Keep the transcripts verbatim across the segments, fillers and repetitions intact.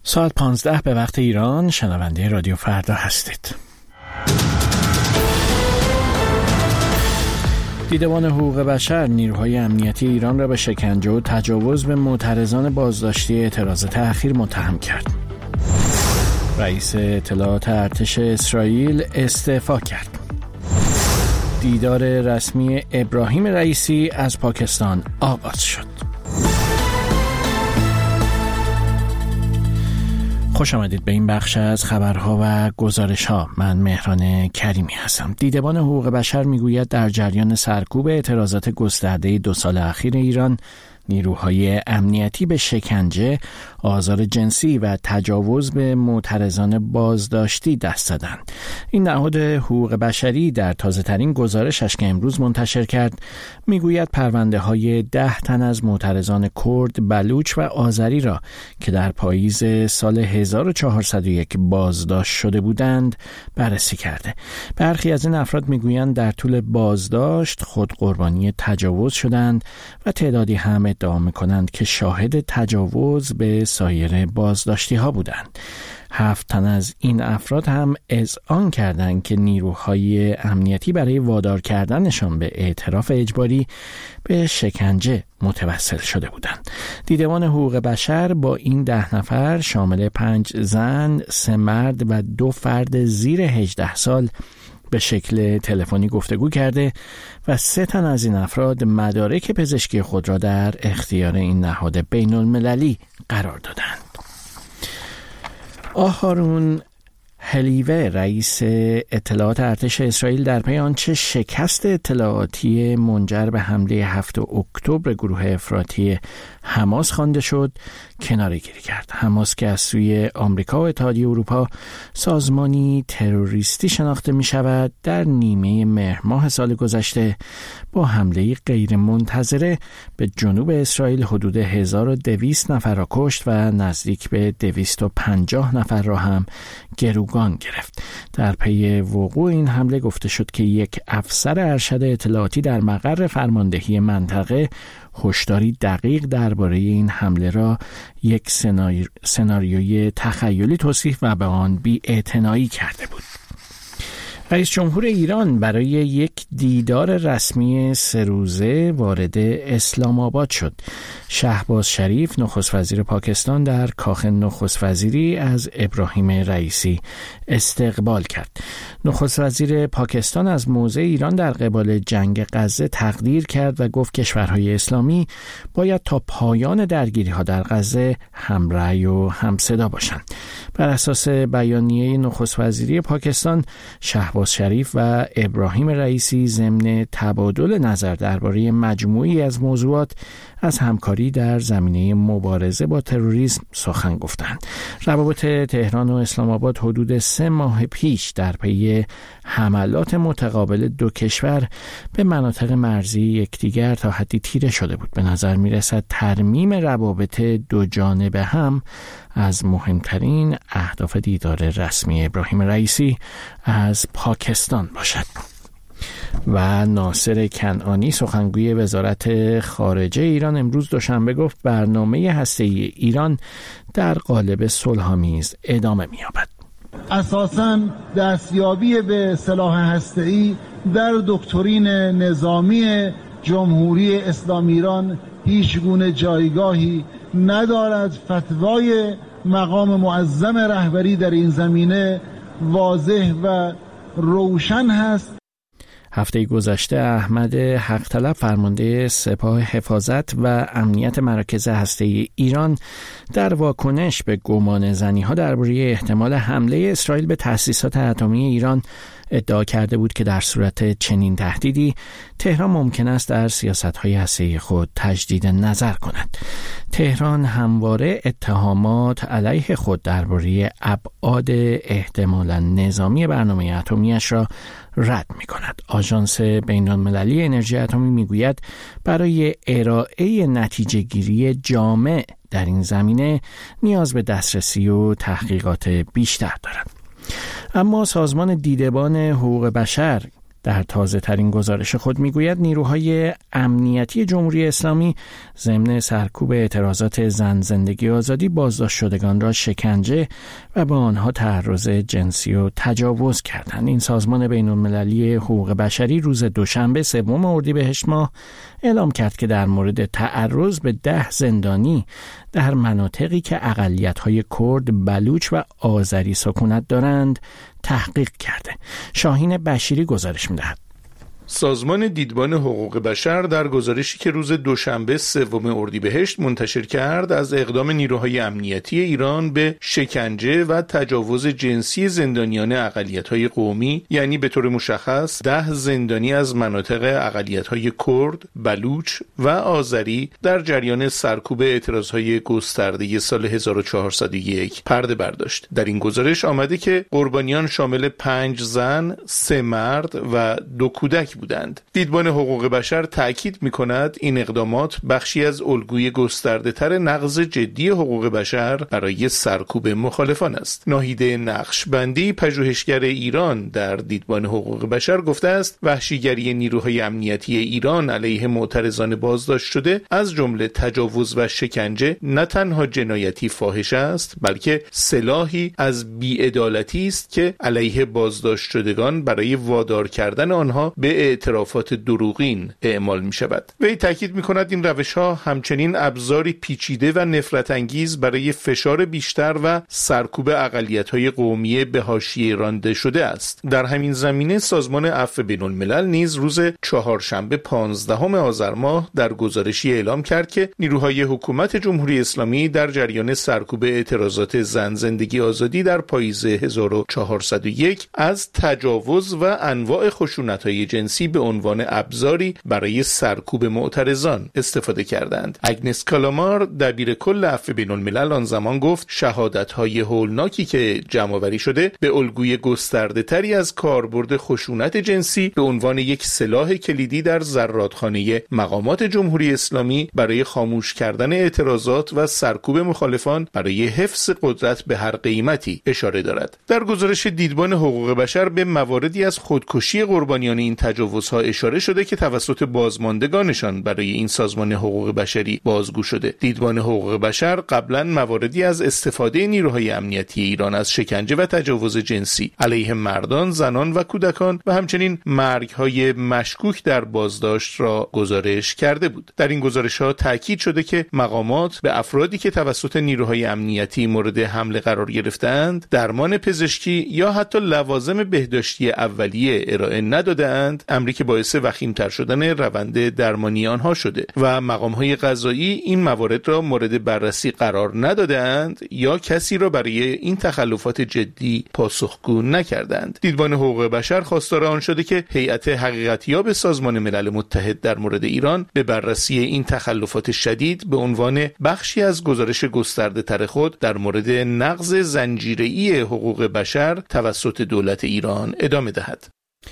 ساعت پانزده به وقت ایران، شنونده رادیو فردا هستید. دیدبان حقوق بشر نیروهای امنیتی ایران را به شکنجه و تجاوز به معترضان بازداشتی اعتراض تأخیر متهم کرد. رئیس اطلاعات ارتش اسرائیل استعفا کرد. دیدار رسمی ابراهیم رئیسی از پاکستان آغاز شد. خوش آمدید به این بخش از خبرها و گزارش‌ها. من مهران کریمی هستم. دیدبان حقوق بشر میگوید در جریان سرکوب اعتراضات گسترده دو سال اخیر ایران، نیروهای امنیتی به شکنجه، آزار جنسی و تجاوز به معترضان بازداشتی دست زدند. این نهاد حقوق بشری در تازه‌ترین گزارشش که امروز منتشر کرد میگوید پرونده های ده تن از معترضان کرد، بلوچ و آذری را که در پاییز سال هزار و چهارصد و یک بازداشت شده بودند بررسی کرده. برخی از این افراد میگویند در طول بازداشت خود قربانی تجاوز شدند و تعدادی هم ادعا میکنند که شاهد تجاوز به سایر بازداشتی ها بودند. هفت تن از این افراد هم اذعان کردند که نیروهای امنیتی برای وادار کردنشان به اعتراف اجباری به شکنجه متوسل شده بودند. دیدبان حقوق بشر با این ده نفر شامل پنج زن، سه مرد و دو فرد زیر هجده سال به شکل تلفنی گفتگو کرده و سه تن از این افراد مدارک پزشکی خود را در اختیار این نهاد بین المللی قرار دادند. آهارون هلیوه رئیس اطلاعات ارتش اسرائیل در پی آنچه شکست اطلاعاتی منجر به حمله هفتم اکتبر گروه افراطی حماس خوانده شد کناره گیری کرد. حماس که از سوی آمریکا و اتحادیه اروپا سازمانی تروریستی شناخته می شود، در نیمه مهر ماه سال گذشته با حمله غیر منتظره به جنوب اسرائیل حدود هزار و دویست نفر را کشت و نزدیک به دویست و پنجاه نفر را هم گروگان گرفت. در پی وقوع این حمله گفته شد که یک افسر ارشد اطلاعاتی در مقر فرماندهی منطقه هشداری دقیق درباره این حمله را یک سناری... سناریوی تخیلی توصیف و به آن بی‌اعتنایی کرده بود. رئیس جمهور ایران برای یک دیدار رسمی سه روزه وارد اسلام آباد شد. شهباز شریف نخست وزیر پاکستان در کاخ نخست وزیری از ابراهیم رئیسی استقبال کرد. نخست وزیر پاکستان از موضع ایران در قبال جنگ غزه تقدیر کرد و گفت کشورهای اسلامی باید تا پایان درگیری‌ها در غزه همرأی و همصدا باشند. بر اساس بیانیه نخست وزیری پاکستان، شهباز شریف و ابراهیم رئیسی ضمن تبادل نظر درباره مجموعی از موضوعات از همکاری در زمینه مبارزه با تروریسم سخن گفتند. روابط تهران و اسلام آباد حدود سه ماه پیش در پی حملات متقابل دو کشور به مناطق مرزی یکدیگر تا حدی تیره شده بود. به نظر می رسد ترمیم روابط دو جانبه هم از مهمترین اهداف دیدار رسمی ابراهیم رئیسی از پاکستان باشد. و ناصر کنعانی سخنگوی وزارت خارجه ایران امروز دوشنبه گفت برنامه هسته‌ای ایران در قالب صلح‌آمیز ادامه می‌یابد. اساساً دستیابی به سلاح هسته‌ای در دکترین نظامی جمهوری اسلامی ایران هیچ گونه جایگاهی ندارد. فتوای مقام معظم رهبری در این زمینه واضح و روشن هست. هفته گذشته احمد حق طلب فرمانده سپاه حفاظت و امنیت مراکز هسته‌ای ایران در واکنش به گمان زنی‌ها درباره احتمال حمله اسرائیل به تأسیسات اتمی ایران ادعا کرده بود که در صورت چنین تهدیدی تهران ممکن است در سیاست‌های هسته‌ای خود تجدید نظر کند. تهران همواره اتهامات علیه خود درباره ابعاد احتمالاً نظامی برنامه اتمی‌اش را رد می‌کند. آژانس بین‌المللی انرژی اتمی می‌گوید برای ارائه نتیجه‌گیری جامع در این زمینه نیاز به دسترسی و تحقیقات بیشتر دارد. اما سازمان دیدبان حقوق بشر در تازه ترین گزارش خود میگوید نیروهای امنیتی جمهوری اسلامی ضمن سرکوب اعتراضات زن زندگی آزادی بازداشت شدگان را شکنجه و با آنها تعرض جنسی و تجاوز کردند. این سازمان بین‌المللی حقوق بشری روز دوشنبه سوم اردیبهشت ماه اعلام کرد که در مورد تعرض به ده زندانی در مناطقی که اقلیت‌های کرد، بلوچ و آذری سکونت دارند تحقیق کرده. شاهین بشیری گزارش می‌دهد. سازمان دیدبان حقوق بشر در گزارشی که روز دوشنبه سوم اردیبهشت منتشر کرد از اقدام نیروهای امنیتی ایران به شکنجه و تجاوز جنسی زندانیان اقلیت‌های قومی، یعنی به طور مشخص ده زندانی از مناطق اقلیت‌های کرد، بلوچ و آذری در جریان سرکوب اعتراضهای گسترده سال هزار و چهارصد و یک پرده برداشت. در این گزارش آمده که قربانیان شامل پنج زن، سه مرد و دو کودک بودند. دیدبان حقوق بشر تأکید می‌کند این اقدامات بخشی از الگوی گسترده‌تر نقض جدی حقوق بشر برای سرکوب مخالفان است. ناهیده نقشبندی، پژوهشگر ایران در دیدبان حقوق بشر گفته است وحشیگری نیروهای امنیتی ایران علیه معترضان بازداشت شده از جمله تجاوز و شکنجه نه تنها جنایتی فاحش است، بلکه سلاحی از بی‌عدالتی است که علیه بازداشت شدگان برای وادار کردن آنها به اعترافات دروغین اعمال می شود. وی تاکید می کند این روش ها همچنین ابزاری پیچیده و نفرت انگیز برای فشار بیشتر و سرکوب اقلیت های قومی به حاشیه رانده شده است. در همین زمینه سازمان عفو بین الملل نیز روز چهارشنبه پانزدهم آذر ماه در گزارشی اعلام کرد که نیروهای حکومت جمهوری اسلامی در جریان سرکوب اعتراضات زن زندگی آزادی در پاییز هزار و چهارصد و یک از تجاوز و انواع خشونت‌های جنسی به عنوان ابزاری برای سرکوب معترضان استفاده کردند. اگنس کالامار دبیر کل عفو بین الملل آن زمان گفت شهادت‌های هولناکی که جمع‌آوری شده به الگوی گسترده‌تری از کاربرد خشونت جنسی به عنوان یک سلاح کلیدی در زرادخانه مقامات جمهوری اسلامی برای خاموش کردن اعتراضات و سرکوب مخالفان برای حفظ قدرت به هر قیمتی اشاره دارد. در گزارش دیدبان حقوق بشر به مواردی از خودکشی قربانیان این تجاوزها اشاره شده که توسط بازماندگانشان برای این سازمان حقوق بشری بازگو شده. دیدبان حقوق بشر قبلا مواردی از استفاده نیروهای امنیتی ایران از شکنجه و تجاوز جنسی علیه مردان، زنان و کودکان و همچنین مرگ‌های مشکوک در بازداشت را گزارش کرده بود. در این گزارش‌ها تاکید شده که مقامات به افرادی که توسط نیروهای امنیتی مورد حمله قرار گرفتند درمان پزشکی یا حتی لوازم بهداشتی اولیه ارائه ندادند، امری که باعث وخیم‌تر شدن روند درمانی آنها شده و مقام‌های قضایی این موارد را مورد بررسی قرار ندادند یا کسی را برای این تخلفات جدی پاسخگو نکردند. دیدبان حقوق بشر خواستار آن شده که هیئت حقیقتیاب سازمان ملل متحد در مورد ایران به بررسی این تخلفات شدید به عنوان بخشی از گزارش گسترده‌تر خود در مورد نقض زنجیره‌ای حقوق بشر توسط دولت ایران ادامه دهد.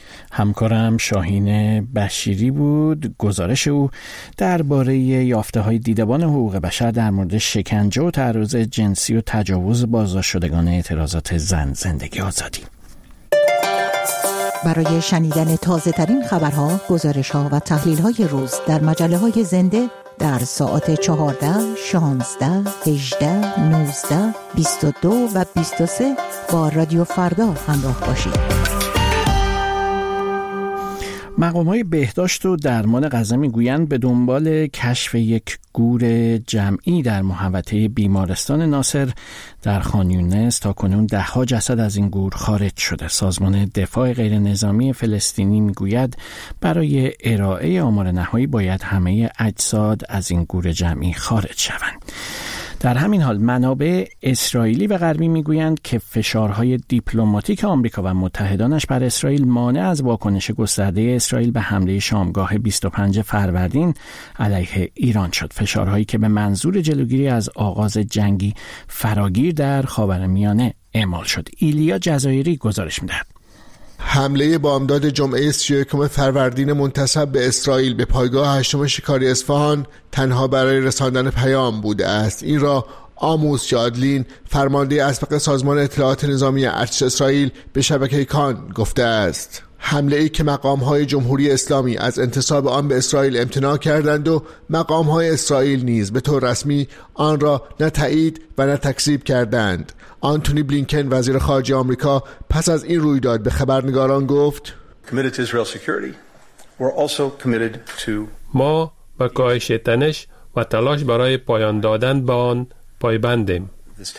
همکارم شاهین بشیری بود. گزارش او درباره یافته‌های دیدبان حقوق بشر در مورد شکنجه و تعرض جنسی و تجاوز بازداشت شدگان اعتراضات زن زندگی آزادی. برای شنیدن تازه ترین خبرها، گزارش‌ها و تحلیل‌های روز در مجله‌های زنده در ساعت چهارده، شانزده، هجده، نوزده، بیست و دو و بیست و سه با رادیو فردا همراه باشید. مقام‌های بهداشت و درمان غذا میگویند به دنبال کشف یک گور جمعی در محوطه بیمارستان ناصر در خان یونس تاکنون ده ها جسد از این گور خارج شده. سازمان دفاع غیر نظامی فلسطینی میگوید برای ارائه آمار نهایی باید همه اجساد از این گور جمعی خارج شوند. در همین حال منابع اسرائیلی و غربی میگویند که فشارهای دیپلماتیک آمریکا و متحدانش بر اسرائیل مانع از واکنش گسترده اسرائیل به حمله شامگاه بیست و پنجم فروردین علیه ایران شد. فشارهایی که به منظور جلوگیری از آغاز جنگی فراگیر در خاورمیانه اعمال شد. ایلیا جزایری گزارش می‌دهد. حمله بامداد جمعه سی و یکم فروردین منتسب به اسرائیل به پایگاه هشتم شکاری اصفهان تنها برای رساندن پیام بوده است. این را آموس یادلین، فرمانده اسبق سازمان اطلاعات نظامی ارتش اسرائیل، به شبکه کان گفته است. حمله‌ای که مقام‌های جمهوری اسلامی از انتساب آن به اسرائیل امتناع کردند و مقام‌های اسرائیل نیز به طور رسمی آن را نه تایید و نه تکذیب کردند. آنتونی بلینکن وزیر خارجه آمریکا پس از این رویداد به خبرنگاران گفت: ما به کاهش تنش و تلاش برای پایان دادن به آن پایبندیم.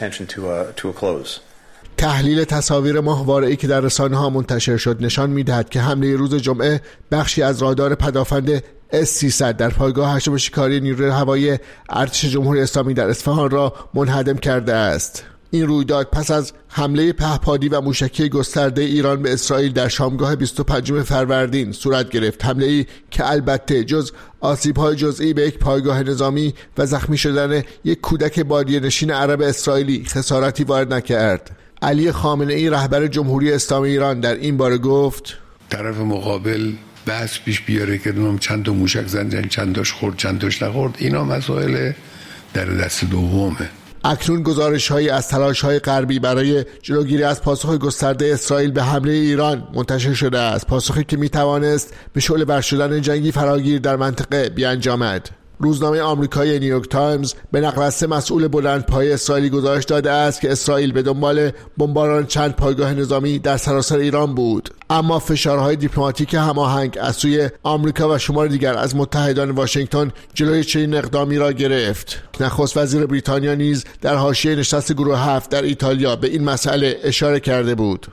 تحلیل تصاویر ماهواره‌ای که در رسانه‌ها منتشر شد نشان می‌دهد که حمله روز جمعه بخشی از رادار پدافند اس سیصد در پایگاه هشتم شکاری نیروی هوایی ارتش جمهوری اسلامی در اصفهان را منهدم کرده است. این رویداد پس از حمله پهپادی و موشکی گسترده ایران به اسرائیل در شامگاه بیست و پنجم فروردین صورت گرفت. حمله‌ای که البته جز آسیب‌های جزئی به یک پایگاه نظامی و زخمی شدن یک کودک بادیه نشین عرب اسرائیلی خسارتی وارد نکرد. علی خامنه‌ای رهبر جمهوری اسلامی ایران در این باره گفت: طرف مقابل بحث پیش بیاره که نام چند تا موشک زدن، چند تاش خورد، چند تاش نخورد، اینا مسائل در دست دومه. اکنون گزارش‌هایی از تلاش‌های غربی برای جلوگیری از پاسخ گسترده اسرائیل به حمله ایران منتشر شده است، پاسخی که می‌توانست به شعله‌ور شدن جنگی فراگیر در منطقه بیانجامد. روزنامه آمریکایی نیویورک تایمز به نقل از سه مسئول بلندپایه اسرائیلی گزارش داده است که اسرائیل به دنبال بمباران چند پایگاه نظامی در سراسر ایران بود، اما فشارهای دیپلماتیک هماهنگ از سوی آمریکا و شمار دیگر از متحدان واشنگتن جلوی چنین اقدامی را گرفت. نخست وزیر بریتانیا نیز در حاشیه نشست گروه هفت در ایتالیا به این مسئله اشاره کرده بود.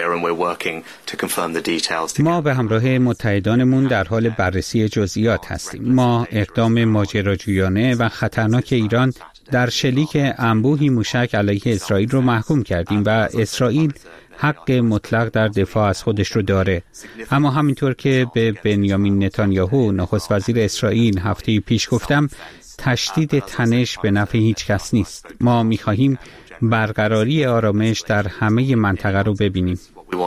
ما به همراه متحدانمون در حال بررسی جزئیات هستیم. ما اقدام ماجراجویانه و خطرناک ایران در شلیک انبوهی موشک علیه اسرائیل رو محکوم کردیم و اسرائیل حق مطلق در دفاع از خودش رو داره. اما همینطور که به بنیامین نتانیاهو نخست وزیر اسرائیل هفته پیش گفتم، تشدید تنش به نفع هیچ کس نیست. ما می‌خواهیم برقراری آرامش در همه منطقه رو ببینیم.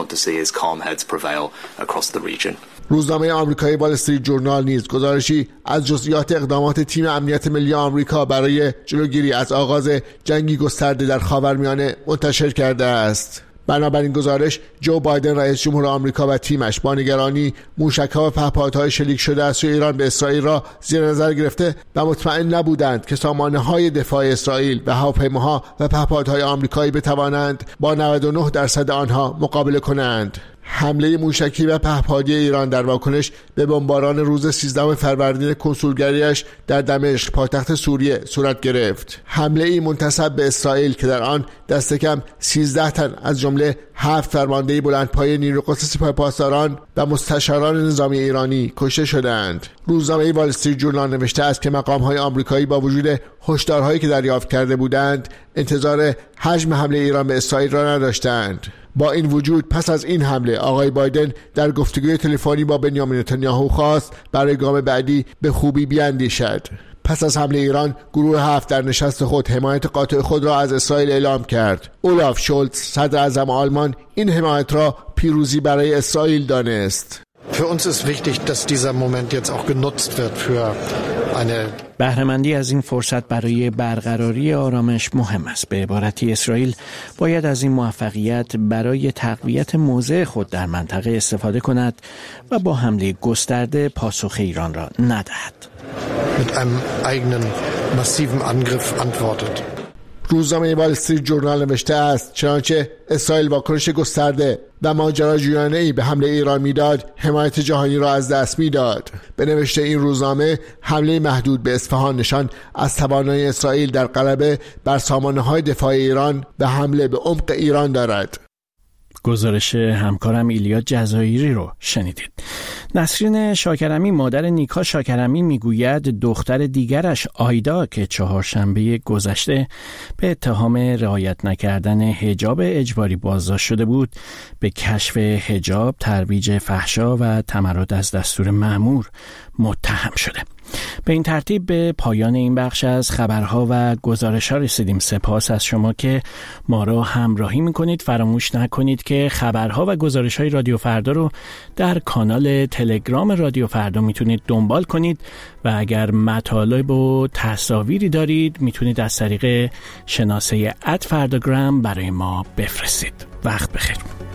روزنامه آمریکایی وال استریت جورنال نیز گزارشی از جزئیات اقدامات تیم امنیت ملی آمریکا برای جلوگیری از آغاز جنگی گسترده در خاورمیانه منتشر کرده است. بنابراین گزارش جو بایدن رئیس جمهور آمریکا و تیمش با نگرانی موشک‌ها و پهپادهای شلیک شده از سوی ایران به اسرائیل را زیر نظر گرفته و مطمئن نبودند که سامانه‌های دفاع اسرائیل و هواپیماها و پهپادهای آمریکایی بتوانند با نود و نه درصد آنها مقابله کنند. حمله موشکی و پهپادی ایران در واکنش به بمباران روز سیزدهم فروردین کنسولگریش در دمشق پایتخت سوریه صورت گرفت. حمله ای منتسب به اسرائیل که در آن دست کم سیزده تن از جمله هفت فرمانده بلندپایه نیروی قدس سپاه پاسداران و مستشاران نظامی ایرانی کشته شدند. روزنامه وال استریت جورنال نوشته است که مقام‌های آمریکایی با وجود هشدارهایی که دریافت کرده بودند، انتظار حجم حمله ایران به اسرائیل را نداشتند. با این وجود پس از این حمله آقای بایدن در گفتگوی تلفنی با بنیامین نتانیاهو خواست برای گام بعدی به خوبی بیاندیشد. پس از حمله ایران گروه هفت در نشست خود حمایت قاطع خود را از اسرائیل اعلام کرد. اولاف شولز صدر اعظم آلمان این حمایت را پیروزی برای اسرائیل دانست. Für uns ist wichtig, dass dieser Moment jetzt auch genutzt wird für eine بهره‌مندی از این فرصت برای برقراری آرامش مهم است. به عبارتی اسرائیل باید از این موفقیت برای تقویت موضع خود در منطقه استفاده کند و با حمله گسترده پاسخ ایران را ندهد. mit einem eigenen massiven Angriff antwortet. روزنامه وال استریت جورنال نوشته است چنانچه اسرائیل واکنش گسترده و ماجراجویانه‌ای به حمله ایران میداد، حمایت جهانی را از دست میداد. به نوشته این روزنامه حمله محدود به اصفهان نشان از توانایی اسرائیل در غلبه بر سامانه‌های دفاع ایران و حمله به عمق ایران دارد. گزارش همکارم ایلیا جزایری رو شنیدید. نسرین شاکرمی مادر نیکا شاکرمی میگوید دختر دیگرش آیدا که چهارشنبه گذشته به اتهام رعایت نکردن حجاب اجباری بازداشت شده بود، به کشف حجاب، ترویج فحشا و تمرد از دستور مأمور متهم شده. به این ترتیب به پایان این بخش از خبرها و گزارش‌ها رسیدیم. سپاس از شما که ما را همراهی می‌کنید. فراموش نکنید که خبرها و گزارش‌های رادیو فردا رو در کانال تلگرام رادیو فردا میتونید دنبال کنید و اگر مطالب و تصاویری دارید میتونید از طریق شناسه ات فرداگرام برای ما بفرستید. وقت بخیر.